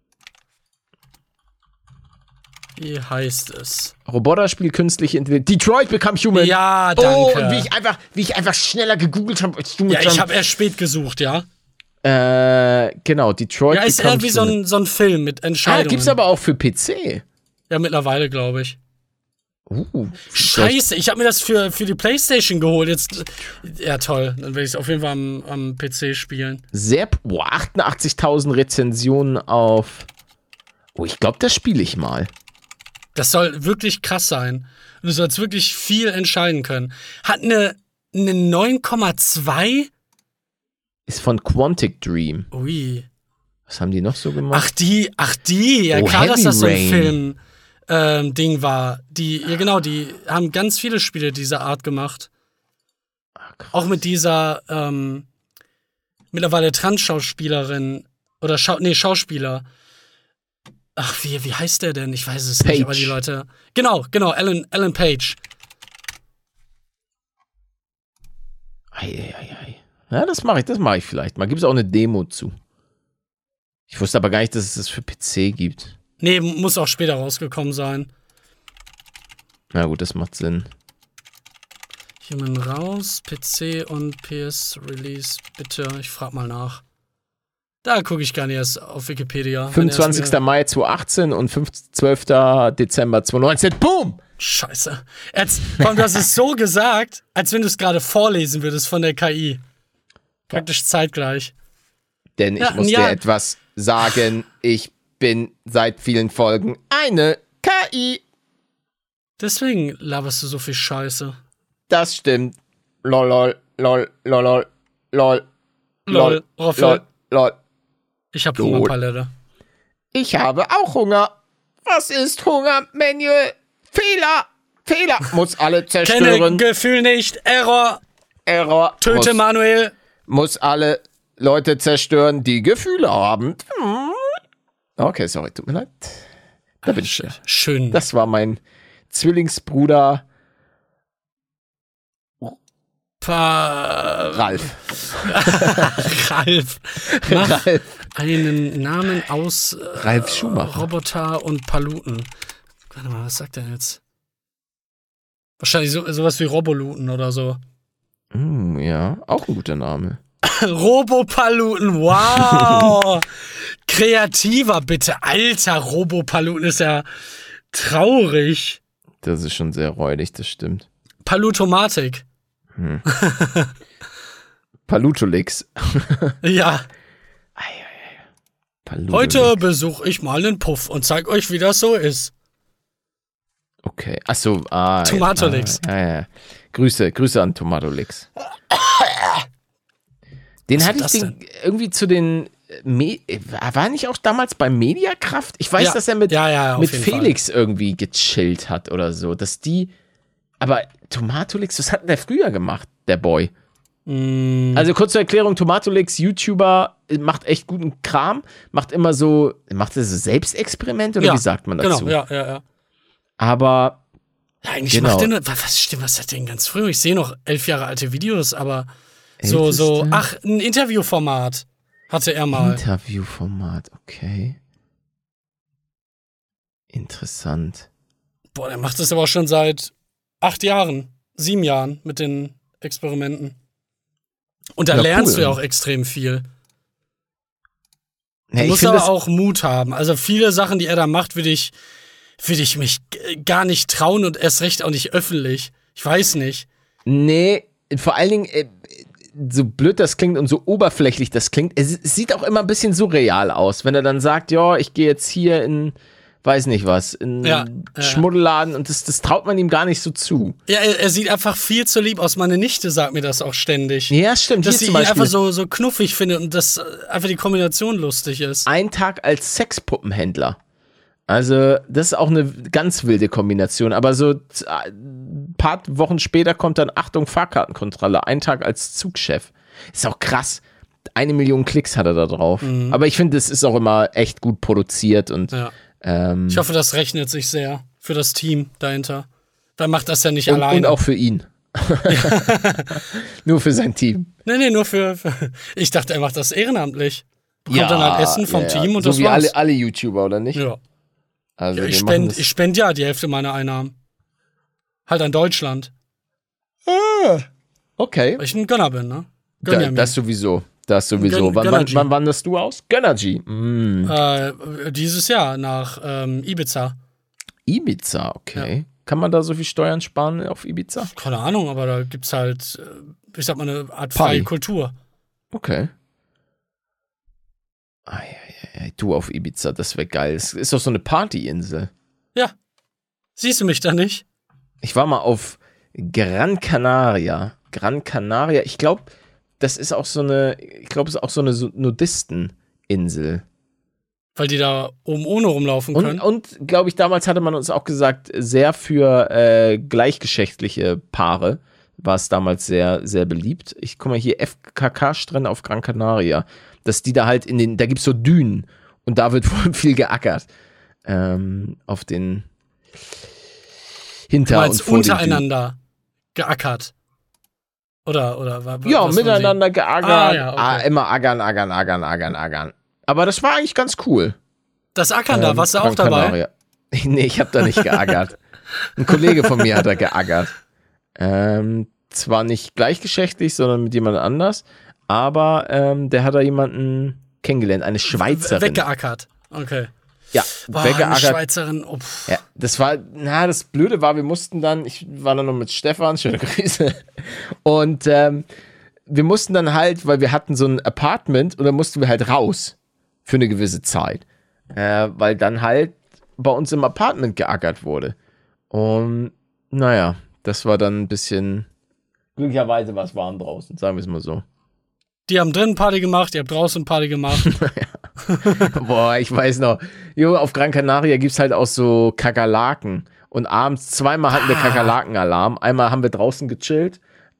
[SPEAKER 1] Wie heißt es?
[SPEAKER 2] Roboterspiel, künstliche Intelligenz. Detroit Become Human.
[SPEAKER 1] Ja, danke.
[SPEAKER 2] Oh, und wie ich einfach schneller gegoogelt habe als du mit
[SPEAKER 1] ich habe erst spät gesucht, ja.
[SPEAKER 2] Genau, Detroit.
[SPEAKER 1] Ja, ist irgendwie so ein Film mit Entscheidungen.
[SPEAKER 2] Gibt's aber auch für PC.
[SPEAKER 1] Ja, mittlerweile, glaube ich. Scheiße, ich habe mir das für die PlayStation geholt. Jetzt, ja, toll. Dann werde ich es auf jeden Fall am PC spielen.
[SPEAKER 2] 88.000 Rezensionen auf. Oh, ich glaube, das spiele ich mal.
[SPEAKER 1] Das soll wirklich krass sein. Und du sollst wirklich viel entscheiden können. Hat eine 9,2.
[SPEAKER 2] Ist von Quantic Dream.
[SPEAKER 1] Ui.
[SPEAKER 2] Was haben die noch so gemacht?
[SPEAKER 1] Ach die. Ja, klar,
[SPEAKER 2] Heavy
[SPEAKER 1] dass das so ein
[SPEAKER 2] Rain.
[SPEAKER 1] Film Ding war. Die haben ganz viele Spiele dieser Art gemacht. Auch mit dieser mittlerweile Trans-Schauspielerin oder Schauspieler. Ach, wie heißt der denn? Ich weiß es
[SPEAKER 2] Page.
[SPEAKER 1] nicht, aber die Leute. Genau, Ellen Page.
[SPEAKER 2] Ei. Ja, das mache ich vielleicht mal. Gibt es auch eine Demo zu. Ich wusste aber gar nicht, dass es das für PC gibt.
[SPEAKER 1] Nee, muss auch später rausgekommen sein.
[SPEAKER 2] Na gut, das macht Sinn.
[SPEAKER 1] Human raus, PC und PS Release, bitte. Ich frag mal nach. Da gucke ich gar nicht erst auf Wikipedia.
[SPEAKER 2] 25. Mai 2018 und 12. Dezember 2019. Boom!
[SPEAKER 1] Scheiße. Du hast es so gesagt, als wenn du es gerade vorlesen würdest von der KI. Praktisch zeitgleich.
[SPEAKER 2] Denn ich muss dir etwas sagen. Ich bin seit vielen Folgen eine KI.
[SPEAKER 1] Deswegen laberst du so viel Scheiße.
[SPEAKER 2] Das stimmt. Lol.
[SPEAKER 1] Roffel. Ich hab Hungerpalette.
[SPEAKER 2] Ich habe auch Hunger. Was ist Hunger? Manual. Fehler. Muss alle zerstören.
[SPEAKER 1] Kenne Gefühl nicht. Error. Töte Manuel.
[SPEAKER 2] Muss alle Leute zerstören, die Gefühle haben. Okay, sorry, tut mir leid. Da bin ich.
[SPEAKER 1] Schön.
[SPEAKER 2] Das war mein Zwillingsbruder Ralf.
[SPEAKER 1] Ralf. Mach einen Namen aus
[SPEAKER 2] Ralf Schumacher.
[SPEAKER 1] Roboter und Paluten. Warte mal, was sagt er jetzt? Wahrscheinlich sowas wie Roboluten oder so.
[SPEAKER 2] Ja, auch ein guter Name.
[SPEAKER 1] Robopaluten, wow! Kreativer, bitte. Alter, Robopaluten ist ja traurig.
[SPEAKER 2] Das ist schon sehr räudig, das stimmt.
[SPEAKER 1] Palutomatik.
[SPEAKER 2] Palutolix.
[SPEAKER 1] Ja.
[SPEAKER 2] Palutolix.
[SPEAKER 1] Heute besuche ich mal einen Puff und zeig euch, wie das so ist.
[SPEAKER 2] Okay, achso.
[SPEAKER 1] Tomatolix.
[SPEAKER 2] Ja. Grüße an Tomatolix. Den hatte ich irgendwie zu den. War nicht auch damals bei Mediakraft? Ich weiß, dass er mit Felix irgendwie gechillt hat oder so. Dass die. Aber Tomatolix, was hat denn der früher gemacht, der Boy? Also kurz zur Erklärung: Tomatolix, YouTuber, macht echt guten Kram. Macht er so Selbstexperimente oder wie sagt man dazu?
[SPEAKER 1] Genau, ja.
[SPEAKER 2] Aber.
[SPEAKER 1] Eigentlich macht der. Was hat der denn ganz früh? Ich sehe noch 11 Jahre alte Videos, aber. Ein Interviewformat hatte er mal.
[SPEAKER 2] Interviewformat, okay. Interessant.
[SPEAKER 1] Boah, der macht das aber auch schon seit 7 Jahren mit den Experimenten. Und da
[SPEAKER 2] Ja,
[SPEAKER 1] lernst
[SPEAKER 2] cool.
[SPEAKER 1] du ja auch extrem viel.
[SPEAKER 2] Ja,
[SPEAKER 1] Du
[SPEAKER 2] ich
[SPEAKER 1] musst
[SPEAKER 2] find
[SPEAKER 1] aber
[SPEAKER 2] das-
[SPEAKER 1] auch Mut haben. Also viele Sachen, die er da macht, würde ich mich gar nicht trauen und erst recht auch nicht öffentlich. Ich weiß nicht.
[SPEAKER 2] Nee, vor allen Dingen, so blöd das klingt und so oberflächlich das klingt, es sieht auch immer ein bisschen surreal aus, wenn er dann sagt, ja, ich gehe jetzt hier in, weiß nicht was, in
[SPEAKER 1] Ja,
[SPEAKER 2] Schmuddelladen und das traut man ihm gar nicht so zu.
[SPEAKER 1] Ja, er sieht einfach viel zu lieb aus. Meine Nichte sagt mir das auch ständig.
[SPEAKER 2] Ja, stimmt.
[SPEAKER 1] Dass
[SPEAKER 2] Hier
[SPEAKER 1] sie
[SPEAKER 2] zum
[SPEAKER 1] ihn
[SPEAKER 2] Beispiel
[SPEAKER 1] einfach so knuffig findet und dass einfach die Kombination lustig ist.
[SPEAKER 2] ein Tag als Sexpuppenhändler. Also, das ist auch eine ganz wilde Kombination. Aber so ein paar Wochen später kommt dann, Achtung, Fahrkartenkontrolle. Ein Tag als Zugchef. Ist auch krass. 1 Million Klicks hat er da drauf. Aber ich finde, das ist auch immer echt gut produziert. Und
[SPEAKER 1] Ja. Ich hoffe, das rechnet sich sehr für das Team dahinter. Weil macht das ja nicht alleine.
[SPEAKER 2] und auch für ihn. Nur für sein Team.
[SPEAKER 1] Nee, nur für. Ich dachte, er macht das ehrenamtlich. Bekommt dann halt Essen vom Team und
[SPEAKER 2] so
[SPEAKER 1] das
[SPEAKER 2] wie
[SPEAKER 1] war's.
[SPEAKER 2] alle YouTuber, oder nicht?
[SPEAKER 1] Ja.
[SPEAKER 2] Also
[SPEAKER 1] Ich
[SPEAKER 2] die machen
[SPEAKER 1] spende ja die Hälfte meiner Einnahmen. Halt an Deutschland.
[SPEAKER 2] okay.
[SPEAKER 1] Weil ich ein Gönner bin, ne? Gönn ja mir.
[SPEAKER 2] Das sowieso. Wann
[SPEAKER 1] Gönnergy.
[SPEAKER 2] wanderst du aus? Gönnergy.
[SPEAKER 1] Dieses Jahr nach Ibiza.
[SPEAKER 2] Ibiza, okay. Kann man da so viel Steuern sparen auf Ibiza?
[SPEAKER 1] Keine Ahnung, aber da gibt's halt, ich sag mal, eine Art freie
[SPEAKER 2] Party.
[SPEAKER 1] Kultur.
[SPEAKER 2] Okay. Du auf Ibiza, das wäre geil. Es ist doch so eine Partyinsel.
[SPEAKER 1] Ja. Siehst du mich da nicht?
[SPEAKER 2] Ich war mal auf Gran Canaria. Ich glaube, das ist auch so eine, Nudisteninsel.
[SPEAKER 1] Weil die da oben ohne rumlaufen können.
[SPEAKER 2] Und glaube ich, damals hatte man uns auch gesagt, sehr für gleichgeschlechtliche Paare war es damals sehr, sehr beliebt. Ich guck mal hier, FKK-Strände auf Gran Canaria. Dass die da halt da gibt's so Dünen und da wird wohl viel geackert. Auf den
[SPEAKER 1] Du
[SPEAKER 2] Hinter- und
[SPEAKER 1] meinst
[SPEAKER 2] vor den Dünen.
[SPEAKER 1] untereinander geackert. Oder
[SPEAKER 2] Ja,
[SPEAKER 1] was
[SPEAKER 2] miteinander geackert.
[SPEAKER 1] Ja, okay.
[SPEAKER 2] Immer ackern. Aber das war eigentlich ganz cool.
[SPEAKER 1] Das Ackern da, warst du auch
[SPEAKER 2] Gran
[SPEAKER 1] dabei?
[SPEAKER 2] Canaria. Nee, ich habe da nicht geackert. Ein Kollege von mir hat da geackert. Zwar nicht gleichgeschlechtlich, sondern mit jemand anders, aber der hat da jemanden kennengelernt, eine Schweizerin.
[SPEAKER 1] Weggeackert. Okay.
[SPEAKER 2] Ja,
[SPEAKER 1] Boah, eine
[SPEAKER 2] weggeackert.
[SPEAKER 1] Schweizerin. Oh,
[SPEAKER 2] Ja, das Blöde war, ich war dann noch mit Stefan, schöne Grüße, und wir mussten dann halt, weil wir hatten so ein Apartment und dann mussten wir halt raus für eine gewisse Zeit, weil dann halt bei uns im Apartment geackert wurde. Und naja, das war dann ein bisschen, glücklicherweise war es warm draußen, sagen wir es mal so.
[SPEAKER 1] Die haben drinnen Party gemacht, ihr habt draußen Party gemacht.
[SPEAKER 2] Boah, ich weiß noch. Jo, auf Gran Canaria gibt's halt auch so Kakerlaken. Und abends zweimal hatten wir Kakerlaken-Alarm. Einmal haben wir draußen gechillt.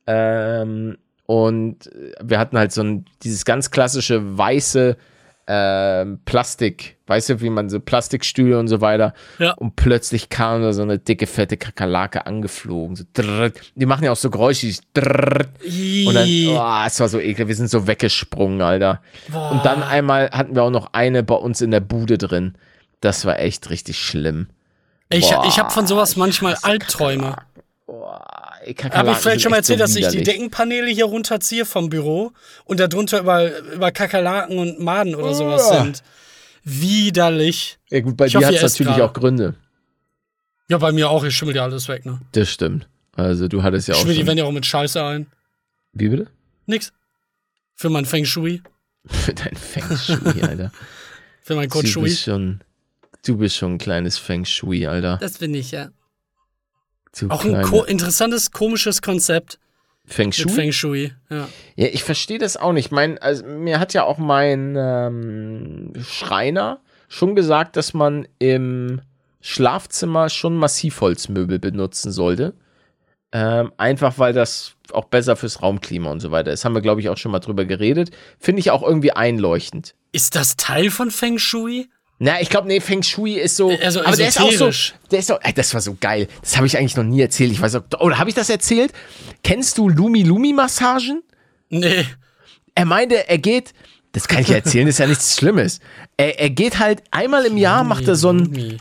[SPEAKER 2] Und wir hatten halt dieses ganz klassische weiße Plastik, weißt du, wie man so Plastikstühle und so weiter.
[SPEAKER 1] Ja.
[SPEAKER 2] Und plötzlich kam da so eine dicke, fette Kakerlake angeflogen. So, drrrt. Die machen ja auch so Geräusche. Drrrt. Und dann, es war so ekelhaft. Wir sind so weggesprungen, Alter.
[SPEAKER 1] Boah.
[SPEAKER 2] Und dann einmal hatten wir auch noch eine bei uns in der Bude drin. Das war echt richtig schlimm.
[SPEAKER 1] Ich
[SPEAKER 2] Boah,
[SPEAKER 1] habe von sowas manchmal Albträume. Habe ich vielleicht schon mal erzählt, dass ich die Deckenpaneele hier runterziehe vom Büro und darunter über Kakerlaken und Maden oder sowas sind. Widerlich.
[SPEAKER 2] Ja gut, bei
[SPEAKER 1] Ich
[SPEAKER 2] dir
[SPEAKER 1] hoffe,
[SPEAKER 2] hat
[SPEAKER 1] ihr
[SPEAKER 2] es
[SPEAKER 1] esst
[SPEAKER 2] natürlich
[SPEAKER 1] gerade.
[SPEAKER 2] auch Gründe.
[SPEAKER 1] Ja, bei mir auch. Ich schimmel ja alles weg, ne?
[SPEAKER 2] Das stimmt. Also du hattest ja auch
[SPEAKER 1] Schimmel die
[SPEAKER 2] schon...
[SPEAKER 1] werden ja auch mit Scheiße ein.
[SPEAKER 2] Wie bitte?
[SPEAKER 1] Nix. Für mein Feng Shui.
[SPEAKER 2] Für dein Feng Shui, Alter.
[SPEAKER 1] Für mein Code Shui.
[SPEAKER 2] Du bist schon ein kleines Feng Shui, Alter.
[SPEAKER 1] Das bin ich, ja.
[SPEAKER 2] Du
[SPEAKER 1] Auch ein interessantes, komisches Konzept
[SPEAKER 2] Feng
[SPEAKER 1] mit
[SPEAKER 2] Shui?
[SPEAKER 1] Feng Shui. Ja.
[SPEAKER 2] Ja, ich verstehe das auch nicht. Mir hat ja auch mein Schreiner schon gesagt, dass man im Schlafzimmer schon Massivholzmöbel benutzen sollte. Einfach, weil das auch besser fürs Raumklima und so weiter ist. Haben wir, glaube ich, auch schon mal drüber geredet. Finde ich auch irgendwie einleuchtend.
[SPEAKER 1] Ist das Teil von Feng Shui?
[SPEAKER 2] Na, ich glaube, nee, Feng Shui ist so.
[SPEAKER 1] Also
[SPEAKER 2] aber der ist auch so.
[SPEAKER 1] esoterisch.
[SPEAKER 2] Das war so geil. Das habe ich eigentlich noch nie erzählt. Ich weiß auch. Oder habe ich das erzählt? Kennst du Lumi-Lumi-Massagen?
[SPEAKER 1] Nee.
[SPEAKER 2] Er meinte, er geht. Das kann ich ja erzählen, das ist ja nichts Schlimmes. Er geht halt einmal im Jahr, macht er so einen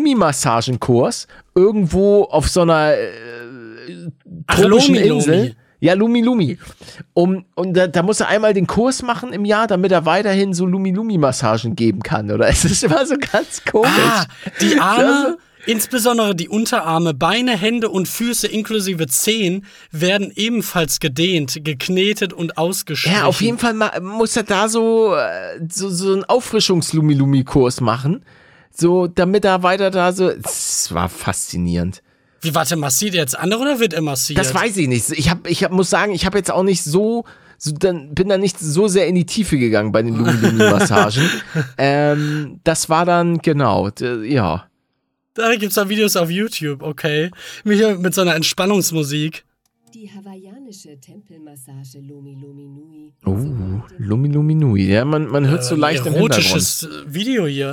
[SPEAKER 2] Lumi-Lumi-Massagenkurs irgendwo auf so einer tropischen
[SPEAKER 1] Lomi,
[SPEAKER 2] Insel.
[SPEAKER 1] Lomi.
[SPEAKER 2] Ja, Lumi Lumi. Und da muss er einmal den Kurs machen im Jahr, damit er weiterhin so Lumi Lumi Massagen geben kann, oder? Es ist immer so ganz komisch.
[SPEAKER 1] Die Arme, insbesondere die Unterarme, Beine, Hände und Füße inklusive Zehen werden ebenfalls gedehnt, geknetet und ausgestrichen.
[SPEAKER 2] Ja, auf jeden Fall muss er da so einen Auffrischungs-Lumi-Lumi-Kurs machen, so, damit er weiter da so, es war faszinierend.
[SPEAKER 1] Wie, warte, massiert er jetzt andere oder wird er massiert?
[SPEAKER 2] Das weiß ich nicht. Ich muss sagen, ich habe jetzt auch nicht bin da nicht so sehr in die Tiefe gegangen bei den Lumi-Lumi-Massagen. Das war dann, genau, ja.
[SPEAKER 1] Da gibt's da Videos auf YouTube, okay. Mit so einer Entspannungsmusik.
[SPEAKER 6] Die hawaiianische Tempelmassage Lumi Lumi Nui.
[SPEAKER 2] Lumi Lumi Nui. Ja, man hört so leicht im Hintergrund.
[SPEAKER 1] Erotisches Video hier.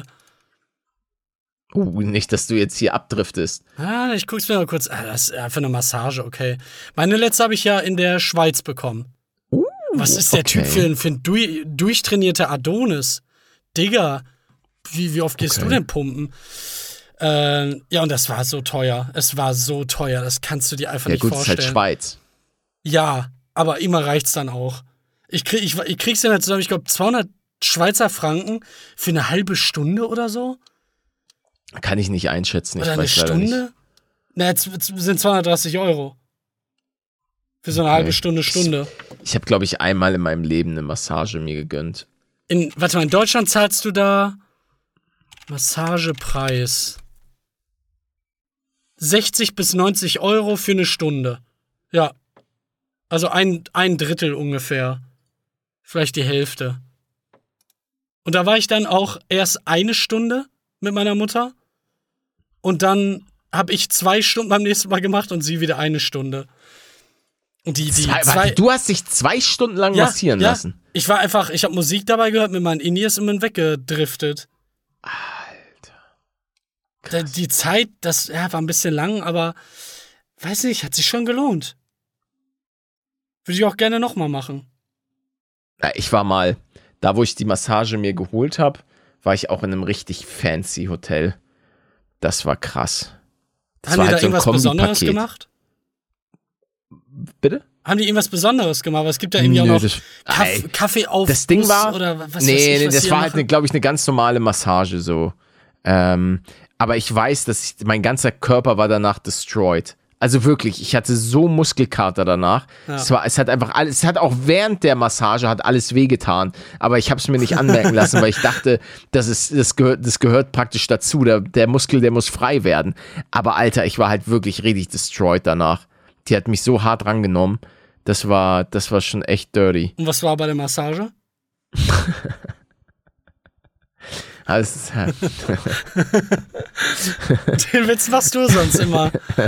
[SPEAKER 2] Nicht, dass du jetzt hier abdriftest.
[SPEAKER 1] Ich guck's mir mal kurz. Das ist einfach eine Massage, okay. Meine letzte habe ich ja in der Schweiz bekommen. Was ist der Typ für ein durchtrainierter Adonis? Digga, wie oft gehst du denn pumpen? Ja, und das war so teuer. Es war so teuer, das kannst du dir einfach nicht vorstellen. Ja gut,
[SPEAKER 2] ist halt Schweiz.
[SPEAKER 1] Ja, aber immer reicht's dann auch. Ich krieg's dann halt zusammen, ich glaube 200 Schweizer Franken für eine halbe Stunde oder so.
[SPEAKER 2] Kann ich nicht einschätzen.
[SPEAKER 1] Oder eine Stunde? Na, jetzt sind 230 Euro. Für so eine halbe Stunde.
[SPEAKER 2] Ich habe, glaube ich, einmal in meinem Leben eine Massage mir gegönnt.
[SPEAKER 1] Warte mal, in Deutschland zahlst du da Massagepreis 60 bis 90 Euro für eine Stunde. Ja. Also ein Drittel ungefähr. Vielleicht die Hälfte. Und da war ich dann auch erst eine Stunde mit meiner Mutter. Und dann habe ich 2 Stunden beim nächsten Mal gemacht und sie wieder eine Stunde. Und
[SPEAKER 2] du hast dich 2 Stunden lang massieren lassen?
[SPEAKER 1] Ich habe Musik dabei gehört mit meinen Indies und bin weggedriftet. Alter. Die Zeit, das war ein bisschen lang, aber weiß nicht, hat sich schon gelohnt. Würde ich auch gerne nochmal machen.
[SPEAKER 2] Ja, ich war mal, da wo ich die Massage mir geholt habe, war ich auch in einem richtig fancy Hotel. Das war krass.
[SPEAKER 1] Haben die da irgendwas Besonderes gemacht?
[SPEAKER 2] Bitte?
[SPEAKER 1] Haben die irgendwas Besonderes gemacht? Aber es gibt ja irgendwie auch noch Kaffee auf
[SPEAKER 2] das Ding war,
[SPEAKER 1] oder was
[SPEAKER 2] das war halt, glaube ich, eine ganz normale Massage so. Aber ich weiß, dass mein ganzer Körper war danach destroyed. Also wirklich, ich hatte so Muskelkater danach. Ja. Es hat einfach alles, es hat auch während der Massage hat alles wehgetan. Aber ich habe es mir nicht anmerken lassen, weil ich dachte, das gehört praktisch dazu. Der Muskel, der muss frei werden. Aber Alter, ich war halt wirklich richtig destroyed danach. Die hat mich so hart rangenommen. Das war schon echt dirty.
[SPEAKER 1] Und was war bei der Massage?
[SPEAKER 2] Also,
[SPEAKER 1] den Witz machst du sonst immer.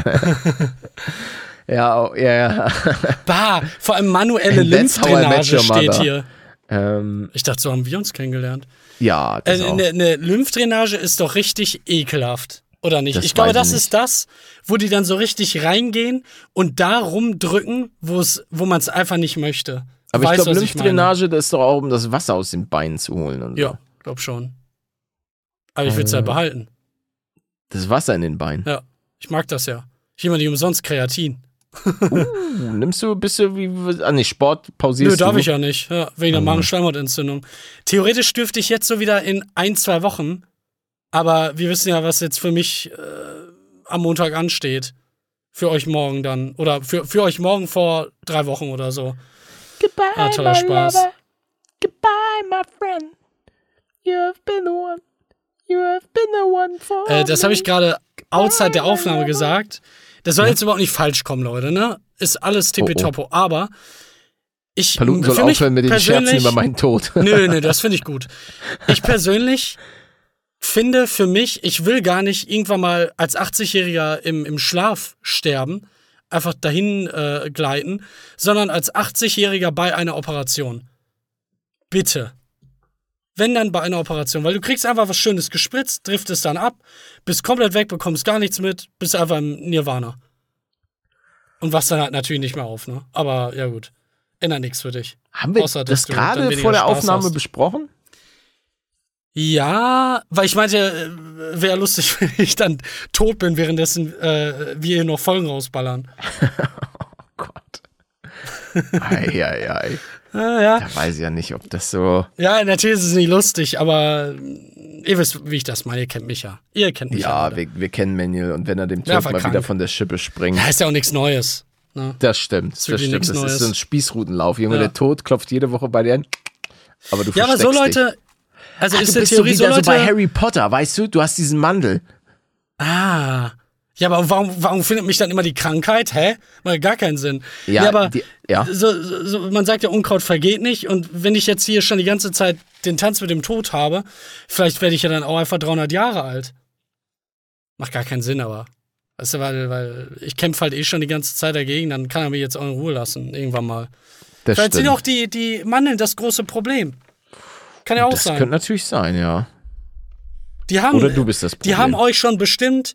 [SPEAKER 2] Ja.
[SPEAKER 1] Bah, vor allem manuelle Lymphdrainage steht hier. Ich dachte, so haben wir uns kennengelernt.
[SPEAKER 2] Ja, das auch.
[SPEAKER 1] Eine Lymphdrainage ist doch richtig ekelhaft, oder nicht? Ich glaube, das ist das, wo die dann so richtig reingehen und da rumdrücken, wo man es einfach nicht möchte.
[SPEAKER 2] Aber ich glaube, Lymphdrainage, das ist doch auch, um das Wasser aus den Beinen zu holen. Und so.
[SPEAKER 1] Ja, glaub schon. Aber ich will es halt behalten.
[SPEAKER 2] Das Wasser in den Beinen?
[SPEAKER 1] Ja, ich mag das ja. Ich nehme nicht umsonst Kreatin.
[SPEAKER 2] Bist du wie, Sport pausierst du?
[SPEAKER 1] Nö, darf ich ja nicht. Ja, wegen der Magen-Schleimhautentzündung. Theoretisch dürfte ich jetzt so wieder in 1-2 Wochen, aber wir wissen ja, was jetzt für mich am Montag ansteht. Für euch morgen dann. Oder für euch morgen vor 3 Wochen oder so.
[SPEAKER 2] Goodbye,
[SPEAKER 1] toller Spaß.
[SPEAKER 2] Lover. Goodbye, my friend. You have been the one. You have been the one for
[SPEAKER 1] das habe ich gerade outside der Aufnahme gesagt. Das soll jetzt überhaupt nicht falsch kommen, Leute, ne? Ist alles tippitoppo. Aber
[SPEAKER 2] Paluten soll aufhören mit den Scherzen über meinen Tod.
[SPEAKER 1] Nö, das finde ich gut. Ich persönlich finde für mich, ich will gar nicht irgendwann mal als 80-Jähriger im Schlaf sterben, einfach dahin gleiten, sondern als 80-Jähriger bei einer Operation. Bitte. Wenn dann bei einer Operation, weil du kriegst einfach was Schönes gespritzt, driftest dann ab, bist komplett weg, bekommst gar nichts mit, bist einfach im Nirvana. Und wachst dann halt natürlich nicht mehr auf, ne? Aber ja gut, ändert nichts für dich.
[SPEAKER 2] Haben wir das gerade vor der Aufnahme besprochen?
[SPEAKER 1] Ja, weil ich meinte, wäre lustig, wenn ich dann tot bin, währenddessen wir hier noch Folgen rausballern.
[SPEAKER 2] Oh Gott. Ei.
[SPEAKER 1] Ja.
[SPEAKER 2] Da weiß ich ja nicht, ob das so...
[SPEAKER 1] Ja, natürlich ist es nicht lustig, aber ihr wisst, wie ich das meine. Ihr kennt mich ja. Ihr kennt mich ja.
[SPEAKER 2] Ja, wir kennen Manuel und wenn er dem
[SPEAKER 1] Ja,
[SPEAKER 2] Tod mal
[SPEAKER 1] krank.
[SPEAKER 2] wieder von der Schippe springt.
[SPEAKER 1] Ja, ist ja auch nichts Neues. Ne?
[SPEAKER 2] Das stimmt.
[SPEAKER 1] Ist wirklich nichts
[SPEAKER 2] Das
[SPEAKER 1] Neues.
[SPEAKER 2] ist so ein Spießrutenlauf. Junge,
[SPEAKER 1] Ja.
[SPEAKER 2] der Tod klopft jede Woche bei dir an. Aber du
[SPEAKER 1] Ja, aber so
[SPEAKER 2] versteckst
[SPEAKER 1] Leute, also
[SPEAKER 2] dich.
[SPEAKER 1] ist
[SPEAKER 2] Du
[SPEAKER 1] der
[SPEAKER 2] bist so
[SPEAKER 1] Theorie
[SPEAKER 2] wieder
[SPEAKER 1] so
[SPEAKER 2] so bei
[SPEAKER 1] Leute.
[SPEAKER 2] Harry Potter, weißt du? Du hast diesen Mandel.
[SPEAKER 1] Ja, aber warum findet mich dann immer die Krankheit? Hä? Macht gar keinen Sinn.
[SPEAKER 2] Ja,
[SPEAKER 1] aber
[SPEAKER 2] ja.
[SPEAKER 1] So, man sagt ja, Unkraut vergeht nicht. Und wenn ich jetzt hier schon die ganze Zeit den Tanz mit dem Tod habe, vielleicht werde ich ja dann auch einfach 300 Jahre alt. Macht gar keinen Sinn, aber. Weißt du, weil ich kämpfe halt schon die ganze Zeit dagegen, dann kann er mich jetzt auch in Ruhe lassen, irgendwann mal.
[SPEAKER 2] Das
[SPEAKER 1] Vielleicht sind
[SPEAKER 2] stimmt.
[SPEAKER 1] auch die Mandeln das große Problem. Kann ja auch
[SPEAKER 2] Das
[SPEAKER 1] sein.
[SPEAKER 2] könnte natürlich sein, ja.
[SPEAKER 1] Die haben,
[SPEAKER 2] Oder du bist das Problem.
[SPEAKER 1] Die haben euch schon bestimmt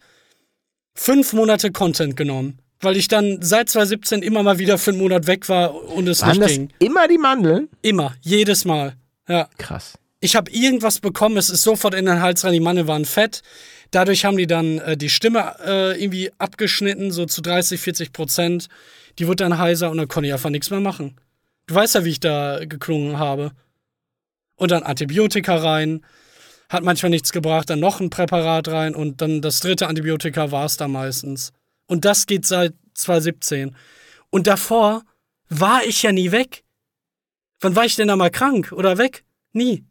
[SPEAKER 1] 5 Monate Content genommen, weil ich dann seit 2017 immer mal wieder für einen Monat weg war und es
[SPEAKER 2] Waren
[SPEAKER 1] nicht
[SPEAKER 2] das
[SPEAKER 1] ging.
[SPEAKER 2] immer die Mandeln?
[SPEAKER 1] Immer, jedes Mal. Ja.
[SPEAKER 2] Krass.
[SPEAKER 1] Ich habe irgendwas bekommen, es ist sofort in den Hals rein, die Mandeln waren fett. Dadurch haben die dann die Stimme irgendwie abgeschnitten, so zu 30-40%. Die wurde dann heiser und dann konnte ich einfach nichts mehr machen. Du weißt ja, wie ich da geklungen habe. Und dann Antibiotika rein. Hat manchmal nichts gebracht, dann noch ein Präparat rein und dann das 3. Antibiotika war es da meistens. Und das geht seit 2017. Und davor war ich ja nie weg. Wann war ich denn da mal krank oder weg? Nie.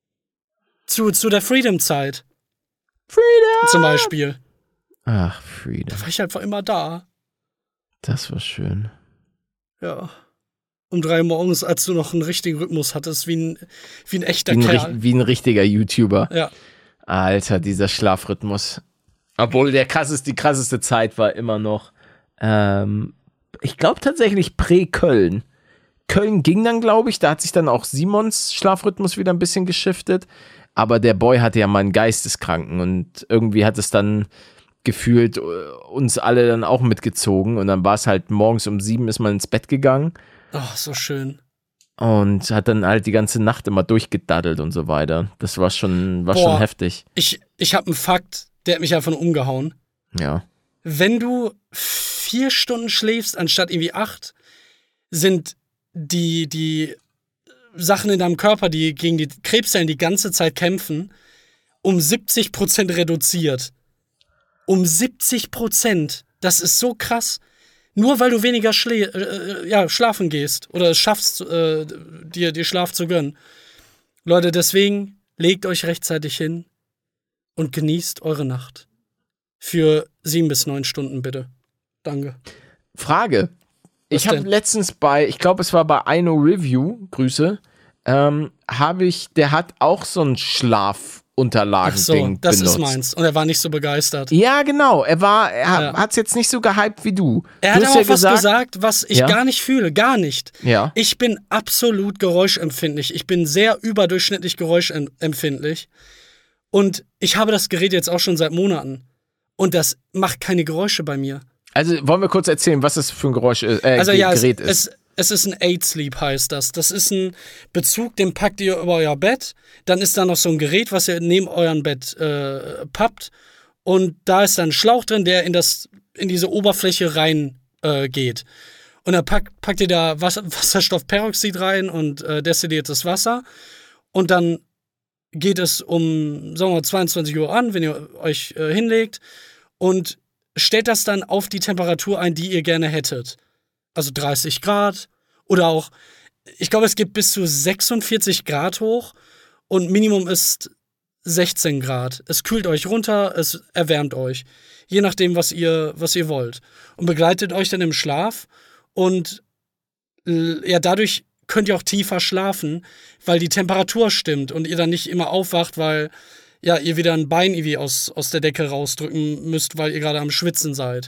[SPEAKER 1] Zu der Freedom-Zeit.
[SPEAKER 2] Freedom!
[SPEAKER 1] Zum Beispiel.
[SPEAKER 2] Ach, Freedom.
[SPEAKER 1] Da war ich einfach immer da.
[SPEAKER 2] Das war schön.
[SPEAKER 1] Ja. Um 3 Uhr morgens, als du noch einen richtigen Rhythmus hattest, wie ein echter Kerl.
[SPEAKER 2] Wie ein richtiger YouTuber.
[SPEAKER 1] Ja.
[SPEAKER 2] Alter, dieser Schlafrhythmus. Obwohl die krasseste Zeit war immer noch, ich glaube tatsächlich Prä-Köln. Köln ging dann, glaube ich, da hat sich dann auch Simons Schlafrhythmus wieder ein bisschen geschiftet. Aber der Boy hatte ja mal einen Geisteskranken und irgendwie hat es dann gefühlt uns alle dann auch mitgezogen. Und dann war es halt morgens um 7 ist man ins Bett gegangen.
[SPEAKER 1] Oh, so schön.
[SPEAKER 2] Und hat dann halt die ganze Nacht immer durchgedaddelt und so weiter. Das war schon heftig.
[SPEAKER 1] Ich habe einen Fakt, der hat mich einfach nur umgehauen.
[SPEAKER 2] Ja.
[SPEAKER 1] Wenn du 4 Stunden schläfst, anstatt irgendwie 8, sind die Sachen in deinem Körper, die gegen die Krebszellen die ganze Zeit kämpfen, um 70% reduziert. Um 70%. Das ist so krass. Nur weil du weniger schlafen gehst oder es schaffst, dir Schlaf zu gönnen. Leute, deswegen legt euch rechtzeitig hin und genießt eure Nacht. Für 7 bis 9 Stunden bitte. Danke.
[SPEAKER 2] Frage.
[SPEAKER 1] Was
[SPEAKER 2] Ich habe
[SPEAKER 1] denn?
[SPEAKER 2] letztens ich glaube es war bei Ino Review, Grüße, der hat auch so ein
[SPEAKER 1] Ach so,
[SPEAKER 2] Schlafunterlagen-Ding
[SPEAKER 1] das
[SPEAKER 2] benutzt.
[SPEAKER 1] ist meins. Und er war nicht so begeistert.
[SPEAKER 2] Ja, genau. Er hat es jetzt nicht so gehypt wie du.
[SPEAKER 1] Er
[SPEAKER 2] Du
[SPEAKER 1] hat
[SPEAKER 2] hast
[SPEAKER 1] auch
[SPEAKER 2] ja
[SPEAKER 1] was gesagt, was ich
[SPEAKER 2] Ja?
[SPEAKER 1] gar nicht fühle. Gar nicht.
[SPEAKER 2] Ja.
[SPEAKER 1] Ich bin absolut geräuschempfindlich. Ich bin sehr überdurchschnittlich geräuschempfindlich. Und ich habe das Gerät jetzt auch schon seit Monaten. Und das macht keine Geräusche bei mir.
[SPEAKER 2] Also wollen wir kurz erzählen, was das für ein Gerät ist.
[SPEAKER 1] Es ist ein 8-Sleep, heißt das. Das ist ein Bezug, den packt ihr über euer Bett. Dann ist da noch so ein Gerät, was ihr neben eurem Bett pappt. Und da ist dann ein Schlauch drin, der in diese Oberfläche rein geht. Und dann packt ihr da Wasserstoffperoxid rein und destilliertes Wasser. Und dann geht es um, sagen wir mal, 22 Uhr an, wenn ihr euch hinlegt. Und stellt das dann auf die Temperatur ein, die ihr gerne hättet. Also 30 Grad oder auch, ich glaube, es geht bis zu 46 Grad hoch und Minimum ist 16 Grad. Es kühlt euch runter, es erwärmt euch. Je nachdem, was ihr wollt. Und begleitet euch dann im Schlaf und ja, dadurch könnt ihr auch tiefer schlafen, weil die Temperatur stimmt und ihr dann nicht immer aufwacht, weil ja, ihr wieder ein Bein irgendwie aus der Decke rausdrücken müsst, weil ihr gerade am Schwitzen seid.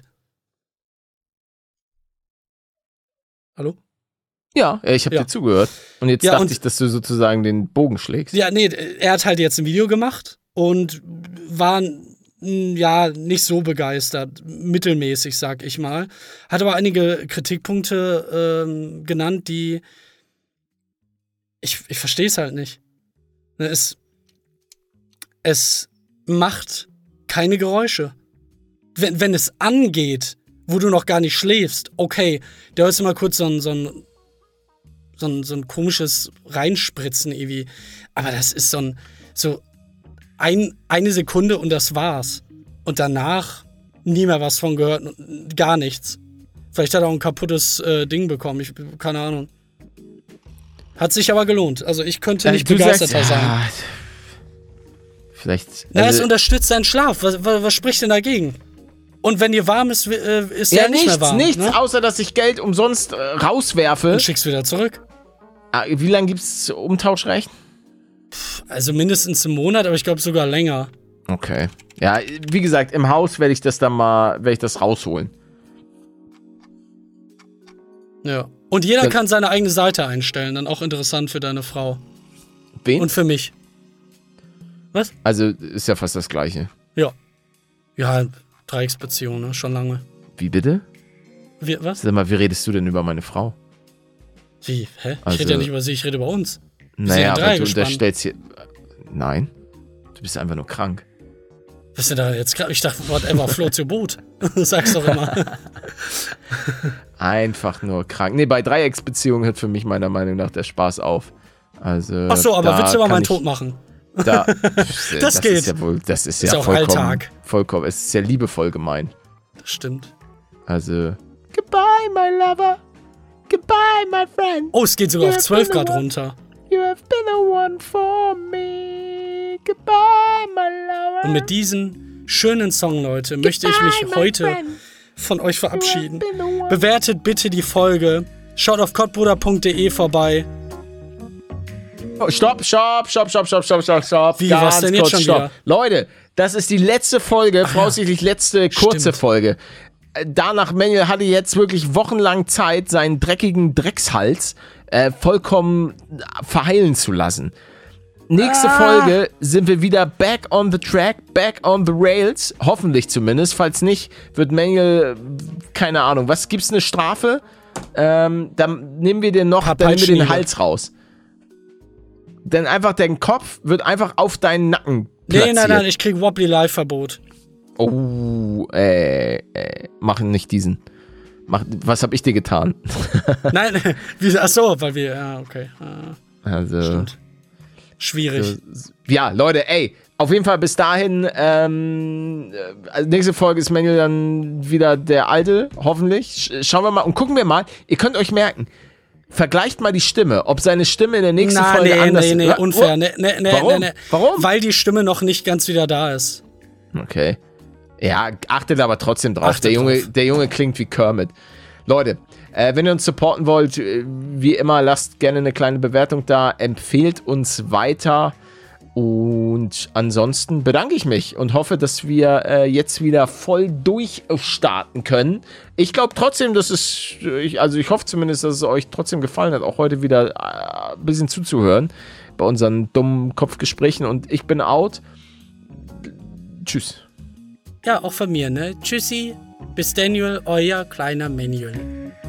[SPEAKER 1] Hallo?
[SPEAKER 2] Ja, ich habe
[SPEAKER 1] Ja.
[SPEAKER 2] dir zugehört. Und jetzt
[SPEAKER 1] Ja,
[SPEAKER 2] dachte
[SPEAKER 1] und-
[SPEAKER 2] ich, dass du sozusagen den Bogen schlägst.
[SPEAKER 1] Ja, nee, er hat halt jetzt ein Video gemacht und war ja nicht so begeistert, mittelmäßig, sag ich mal. Hat aber einige Kritikpunkte genannt, die ich verstehe es halt nicht. Ne, es macht keine Geräusche. Wenn es angeht, wo du noch gar nicht schläfst, okay, da hörst du mal kurz so ein so ein komisches Reinspritzen irgendwie. Aber das ist eine Sekunde und das war's. Und danach nie mehr was von gehört, gar nichts. Vielleicht hat er auch ein kaputtes Ding bekommen, keine Ahnung. Hat sich aber gelohnt. Also ich könnte nicht begeisterter sein.
[SPEAKER 2] Vielleicht.
[SPEAKER 1] Es unterstützt deinen Schlaf. Was spricht denn dagegen? Und wenn dir warm ist, ist ja nicht mehr warm.
[SPEAKER 2] Nichts,
[SPEAKER 1] ne?
[SPEAKER 2] außer dass ich Geld umsonst rauswerfe.
[SPEAKER 1] Und schickst wieder zurück.
[SPEAKER 2] Wie lange gibt's Umtauschrecht?
[SPEAKER 1] Also mindestens einen Monat, aber ich glaube sogar länger.
[SPEAKER 2] Okay. Ja, wie gesagt, im Haus werde ich das rausholen.
[SPEAKER 1] Ja. Und jeder kann seine eigene Seite einstellen, dann auch interessant für deine Frau.
[SPEAKER 2] Wen?
[SPEAKER 1] Und für mich. Was?
[SPEAKER 2] Also ist ja fast das Gleiche.
[SPEAKER 1] Ja. Ja, Dreiecksbeziehung, ne? Schon lange.
[SPEAKER 2] Wie bitte?
[SPEAKER 1] Was?
[SPEAKER 2] Sag mal, wie redest du denn über meine Frau?
[SPEAKER 1] Wie? Hä?
[SPEAKER 2] Also,
[SPEAKER 1] ich rede ja nicht über sie, ich rede über uns.
[SPEAKER 2] Naja, aber du unterstellst hier... Nein. Du bist einfach nur krank.
[SPEAKER 1] Was ist denn da jetzt gerade? Ich dachte, whatever, float your boat. Sag's doch immer.
[SPEAKER 2] Einfach nur krank. Nee, bei Dreiecksbeziehungen hört für mich meiner Meinung nach der Spaß auf. Also,
[SPEAKER 1] ach so, aber willst du mal meinen Tod machen?
[SPEAKER 2] Das
[SPEAKER 1] geht.
[SPEAKER 2] Ist ja wohl, das ist
[SPEAKER 1] ja
[SPEAKER 2] ja
[SPEAKER 1] auch
[SPEAKER 2] vollkommen,
[SPEAKER 1] Alltag.
[SPEAKER 2] Vollkommen. Es ist ja liebevoll gemeint.
[SPEAKER 1] Das stimmt.
[SPEAKER 2] Also, goodbye, my lover. Goodbye, my friend.
[SPEAKER 1] Oh, es geht sogar auf 12 Grad runter.
[SPEAKER 2] You have been the one for me. Goodbye, my lover.
[SPEAKER 1] Und mit diesem schönen Song, Leute, möchte ich mich heute von euch verabschieden. Bewertet bitte die Folge. Schaut auf kottbruder.de vorbei.
[SPEAKER 2] Oh, stopp.
[SPEAKER 1] Wie,
[SPEAKER 2] Ganz
[SPEAKER 1] was denn jetzt
[SPEAKER 2] kurz,
[SPEAKER 1] schon
[SPEAKER 2] stopp.
[SPEAKER 1] wieder?
[SPEAKER 2] Leute, das ist die letzte Folge, voraussichtlich letzte kurze
[SPEAKER 1] Stimmt.
[SPEAKER 2] Folge. Danach, Manuel hatte jetzt wirklich wochenlang Zeit, seinen dreckigen Dreckshals vollkommen verheilen zu lassen. Nächste Folge sind wir wieder back on the track, back on the rails. Hoffentlich zumindest. Falls nicht, wird Manuel, keine Ahnung, was gibt's eine Strafe? Dann nehmen wir den noch, dann nehmen wir den Hals raus. Denn einfach dein Kopf wird einfach auf deinen Nacken platziert.
[SPEAKER 1] Nein, ich krieg Wobbly Live-Verbot.
[SPEAKER 2] Oh, mach nicht diesen. Was hab ich dir getan?
[SPEAKER 1] Nein, achso, weil wir, ja, okay.
[SPEAKER 2] Also,
[SPEAKER 1] stimmt. Schwierig.
[SPEAKER 2] Ja, Leute, ey, auf jeden Fall bis dahin, also nächste Folge ist Manuel dann wieder der Alte, hoffentlich. Schauen wir mal und gucken wir mal. Ihr könnt euch merken, vergleicht mal die Stimme, ob seine Stimme in der nächsten Folge anders ist.
[SPEAKER 1] Nee, unfair.
[SPEAKER 2] Warum? Warum?
[SPEAKER 1] Weil die Stimme noch nicht ganz wieder da ist.
[SPEAKER 2] Okay. Ja, achtet aber trotzdem drauf. Der Junge klingt wie Kermit. Leute, wenn ihr uns supporten wollt, wie immer, lasst gerne eine kleine Bewertung da, empfehlt uns weiter und ansonsten bedanke ich mich und hoffe, dass wir jetzt wieder voll durchstarten können. Ich glaube trotzdem, dass ich hoffe zumindest, dass es euch trotzdem gefallen hat, auch heute wieder ein bisschen zuzuhören bei unseren dummen Kopfgesprächen und ich bin out. Tschüss.
[SPEAKER 1] Ja, auch von mir, ne? Tschüssi, bis Daniel, euer kleiner Manuel.